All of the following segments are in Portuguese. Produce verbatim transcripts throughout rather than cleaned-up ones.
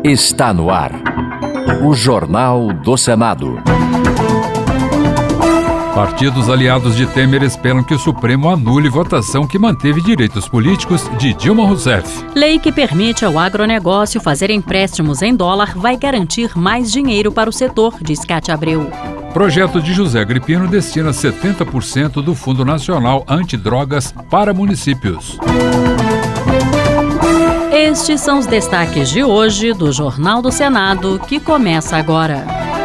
Está no ar. O Jornal do Senado. Partidos aliados de Temer esperam que o Supremo anule votação que manteve direitos políticos de Dilma Rousseff. Lei que permite ao agronegócio fazer empréstimos em dólar vai garantir mais dinheiro para o setor, diz Cátia Abreu. Projeto de José Agripino destina setenta por cento do Fundo Nacional Antidrogas para municípios. Estes são os destaques de hoje do Jornal do Senado, que começa agora.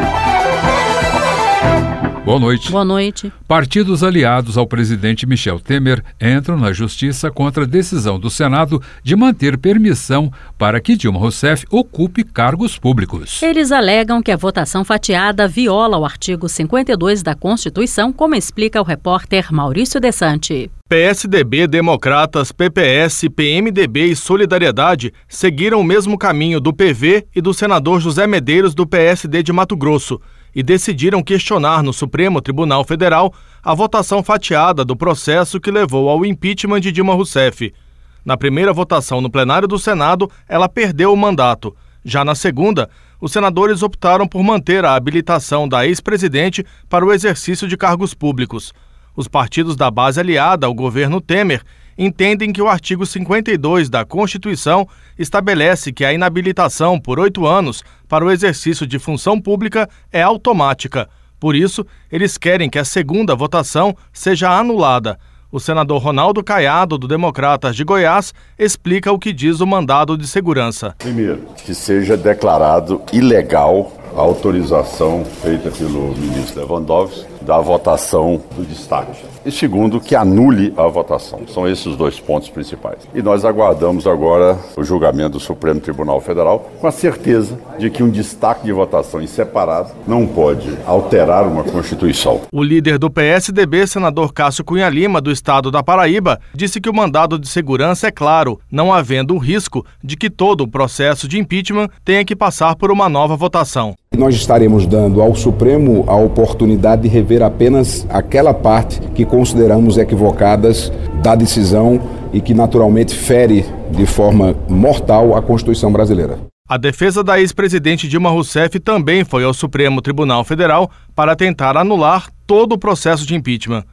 Boa noite. Boa noite. Partidos aliados ao presidente Michel Temer entram na justiça contra a decisão do Senado de manter permissão para que Dilma Rousseff ocupe cargos públicos. Eles alegam que a votação fatiada viola o artigo cinquenta e dois da Constituição, como explica o repórter Maurício Desante. P S D B, Democratas, P P S, P M D B e Solidariedade seguiram o mesmo caminho do P V e do senador José Medeiros do P S D de Mato Grosso e decidiram questionar no Supremo Tribunal Federal a votação fatiada do processo que levou ao impeachment de Dilma Rousseff. Na primeira votação no plenário do Senado, ela perdeu o mandato. Já na segunda, os senadores optaram por manter a habilitação da ex-presidente para o exercício de cargos públicos. Os partidos da base aliada ao governo Temer entendem que o artigo cinquenta e dois da Constituição estabelece que a inabilitação por oito anos para o exercício de função pública é automática. Por isso, eles querem que a segunda votação seja anulada. O senador Ronaldo Caiado, do Democratas de Goiás, explica o que diz o mandado de segurança. Primeiro, que seja declarado ilegal a autorização feita pelo ministro Lewandowski da votação do destaque. E segundo, que anule a votação. São esses os dois pontos principais. E nós aguardamos agora o julgamento do Supremo Tribunal Federal com a certeza de que um destaque de votação em separado não pode alterar uma Constituição. O líder do P S D B, senador Cássio Cunha Lima, do estado da Paraíba, disse que o mandado de segurança é claro, não havendo o risco de que todo o processo de impeachment tenha que passar por uma nova votação. Nós estaremos dando ao Supremo a oportunidade de rever apenas aquela parte que consideramos equivocadas da decisão e que naturalmente fere de forma mortal a Constituição brasileira. A defesa da ex-presidente Dilma Rousseff também foi ao Supremo Tribunal Federal para tentar anular todo o processo de impeachment.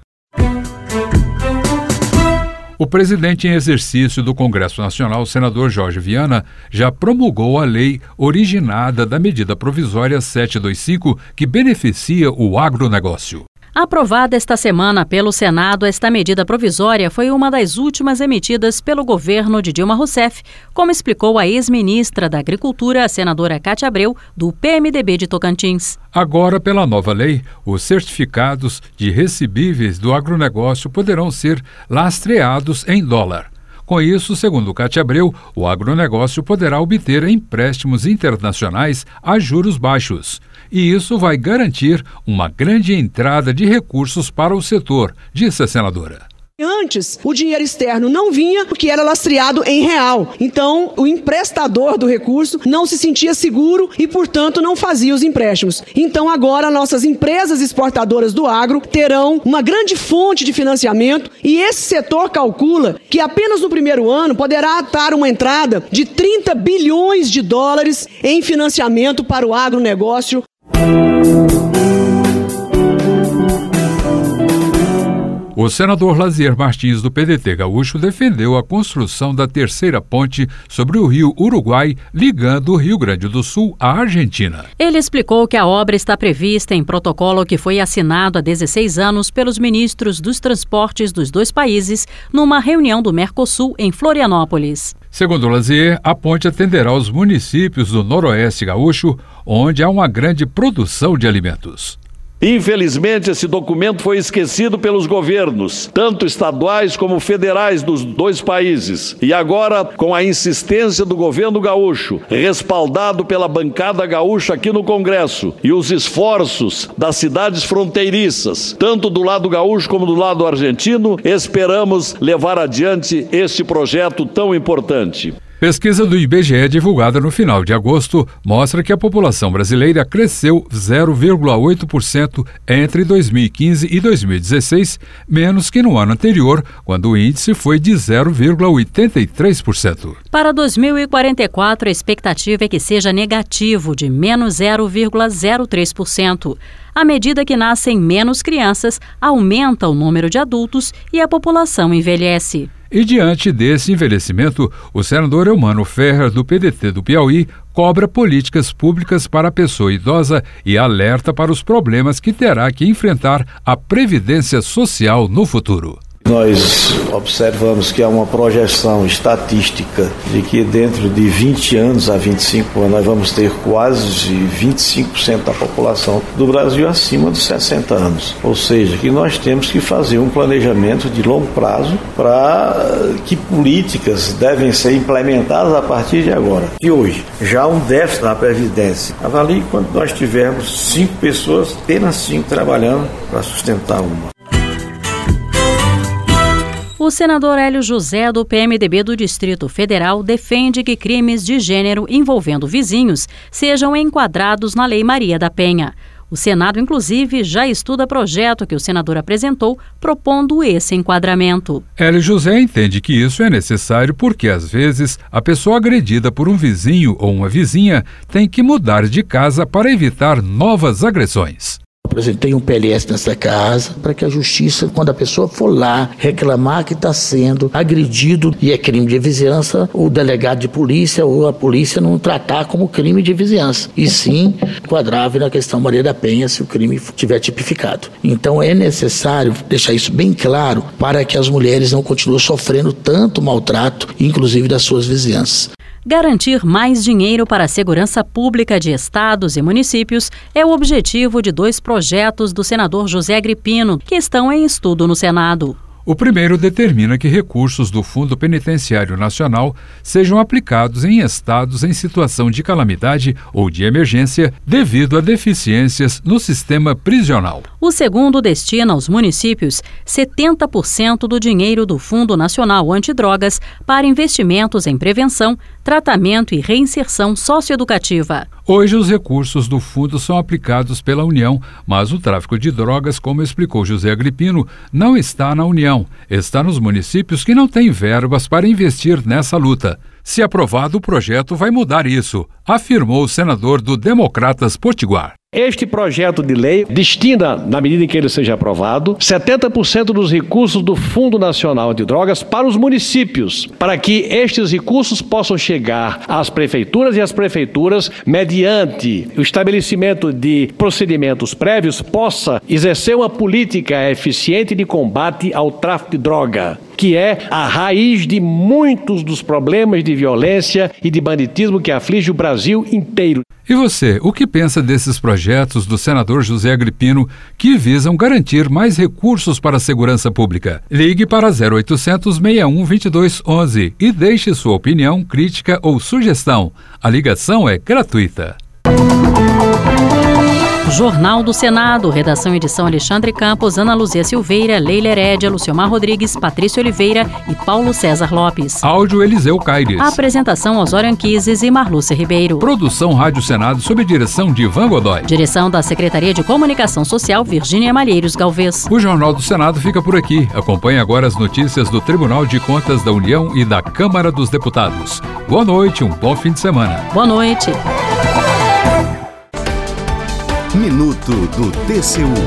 O presidente em exercício do Congresso Nacional, senador Jorge Viana, já promulgou a lei originada da medida provisória setecentos e vinte e cinco que beneficia o agronegócio. Aprovada esta semana pelo Senado, esta medida provisória foi uma das últimas emitidas pelo governo de Dilma Rousseff, como explicou a ex-ministra da Agricultura, a senadora Cátia Abreu, do P M D B de Tocantins. Agora, pela nova lei, os certificados de recebíveis do agronegócio poderão ser lastreados em dólar. Com isso, segundo Cátia Abreu, o agronegócio poderá obter empréstimos internacionais a juros baixos. E isso vai garantir uma grande entrada de recursos para o setor, disse a senadora. Antes, o dinheiro externo não vinha porque era lastreado em real. Então, o emprestador do recurso não se sentia seguro e, portanto, não fazia os empréstimos. Então, agora, nossas empresas exportadoras do agro terão uma grande fonte de financiamento e esse setor calcula que apenas no primeiro ano poderá atar uma entrada de trinta bilhões de dólares em financiamento para o agronegócio. O senador Lazier Martins, do P D T gaúcho, defendeu a construção da terceira ponte sobre o rio Uruguai, ligando o Rio Grande do Sul à Argentina. Ele explicou que a obra está prevista em protocolo que foi assinado há dezesseis anos pelos ministros dos transportes dos dois países numa reunião do Mercosul em Florianópolis. Segundo Lazier, a ponte atenderá os municípios do Noroeste gaúcho, onde há uma grande produção de alimentos. Infelizmente, esse documento foi esquecido pelos governos, tanto estaduais como federais dos dois países. E agora, com a insistência do governo gaúcho, respaldado pela bancada gaúcha aqui no Congresso, e os esforços das cidades fronteiriças, tanto do lado gaúcho como do lado argentino, esperamos levar adiante este projeto tão importante. Pesquisa do I B G E divulgada no final de agosto mostra que a população brasileira cresceu zero vírgula oito por cento entre dois mil e quinze e dois mil e dezesseis, menos que no ano anterior, quando o índice foi de zero vírgula oitenta e três por cento. Para dois mil e quarenta e quatro, a expectativa é que seja negativo, de menos zero vírgula zero três por cento. À medida que nascem menos crianças, aumenta o número de adultos e a população envelhece. E diante desse envelhecimento, o senador Eumano Ferrer, do P D T do Piauí, cobra políticas públicas para a pessoa idosa e alerta para os problemas que terá que enfrentar a Previdência Social no futuro. Nós observamos que há uma projeção estatística de que dentro de vinte anos a vinte e cinco anos nós vamos ter quase vinte e cinco por cento da população do Brasil acima dos sessenta anos. Ou seja, que nós temos que fazer um planejamento de longo prazo para que políticas devem ser implementadas a partir de agora. E hoje, já há um déficit na Previdência. Avalie quando nós tivermos cinco pessoas, apenas cinco trabalhando para sustentar uma. O senador Hélio José, do P M D B do Distrito Federal, defende que crimes de gênero envolvendo vizinhos sejam enquadrados na Lei Maria da Penha. O Senado, inclusive, já estuda projeto que o senador apresentou propondo esse enquadramento. Hélio José entende que isso é necessário porque, às vezes, a pessoa agredida por um vizinho ou uma vizinha tem que mudar de casa para evitar novas agressões. Apresentei um P L S nessa casa para que a justiça, quando a pessoa for lá reclamar que está sendo agredido e é crime de vizinhança, o delegado de polícia ou a polícia não tratar como crime de vizinhança, e sim enquadrável na questão Maria da Penha se o crime estiver tipificado. Então é necessário deixar isso bem claro para que as mulheres não continuem sofrendo tanto maltrato, inclusive das suas vizinhanças. Garantir mais dinheiro para a segurança pública de estados e municípios é o objetivo de dois projetos do senador José Agripino, que estão em estudo no Senado. O primeiro determina que recursos do Fundo Penitenciário Nacional sejam aplicados em estados em situação de calamidade ou de emergência devido a deficiências no sistema prisional. O segundo destina aos municípios setenta por cento do dinheiro do Fundo Nacional Antidrogas para investimentos em prevenção, tratamento e reinserção socioeducativa. Hoje, os recursos do fundo são aplicados pela União, mas o tráfico de drogas, como explicou José Agripino, não está na União, está nos municípios que não têm verbas para investir nessa luta. Se aprovado, o projeto vai mudar isso, afirmou o senador do Democratas Potiguar. Este projeto de lei destina, na medida em que ele seja aprovado, setenta por cento dos recursos do Fundo Nacional de Drogas para os municípios, para que estes recursos possam chegar às prefeituras e as prefeituras, mediante o estabelecimento de procedimentos prévios, possa exercer uma política eficiente de combate ao tráfico de droga, que é a raiz de muitos dos problemas de violência e de banditismo que aflige o Brasil inteiro. E você, o que pensa desses projetos do senador José Agripino que visam garantir mais recursos para a segurança pública? Ligue para zero oitocentos, seis um, dois dois um um e deixe sua opinião, crítica ou sugestão. A ligação é gratuita. Jornal do Senado, redação e edição Alexandre Campos, Ana Luzia Silveira, Leila Herédia, Luciomar Rodrigues, Patrícia Oliveira e Paulo César Lopes. Áudio Eliseu Caires. Apresentação Osório Anquises e Marlúcia Ribeiro. Produção Rádio Senado sob direção de Ivan Godoy. Direção da Secretaria de Comunicação Social, Virgínia Malheiros Galvez. O Jornal do Senado fica por aqui. Acompanhe agora as notícias do Tribunal de Contas da União e da Câmara dos Deputados. Boa noite, um bom fim de semana. Boa noite. Minuto do T C U.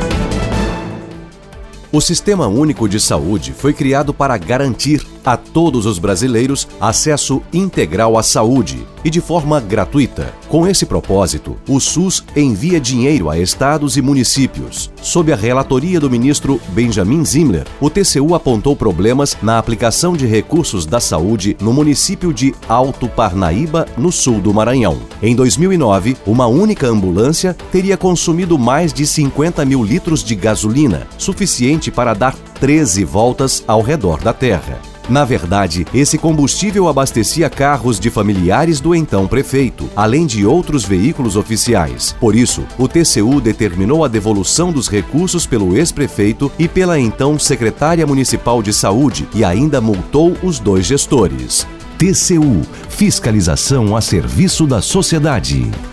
O Sistema Único de Saúde foi criado para garantir a todos os brasileiros acesso integral à saúde e de forma gratuita. Com esse propósito, o SUS envia dinheiro a estados e municípios. Sob a relatoria do ministro Benjamin Zimler, o T C U apontou problemas na aplicação de recursos da saúde no município de Alto Parnaíba, no sul do Maranhão. Em dois mil e nove, uma única ambulância teria consumido mais de cinquenta mil litros de gasolina, suficiente para dar treze voltas ao redor da Terra. Na verdade, esse combustível abastecia carros de familiares do então prefeito, além de outros veículos oficiais. Por isso, o T C U determinou a devolução dos recursos pelo ex-prefeito e pela então secretária municipal de saúde e ainda multou os dois gestores. T C U, fiscalização a serviço da sociedade.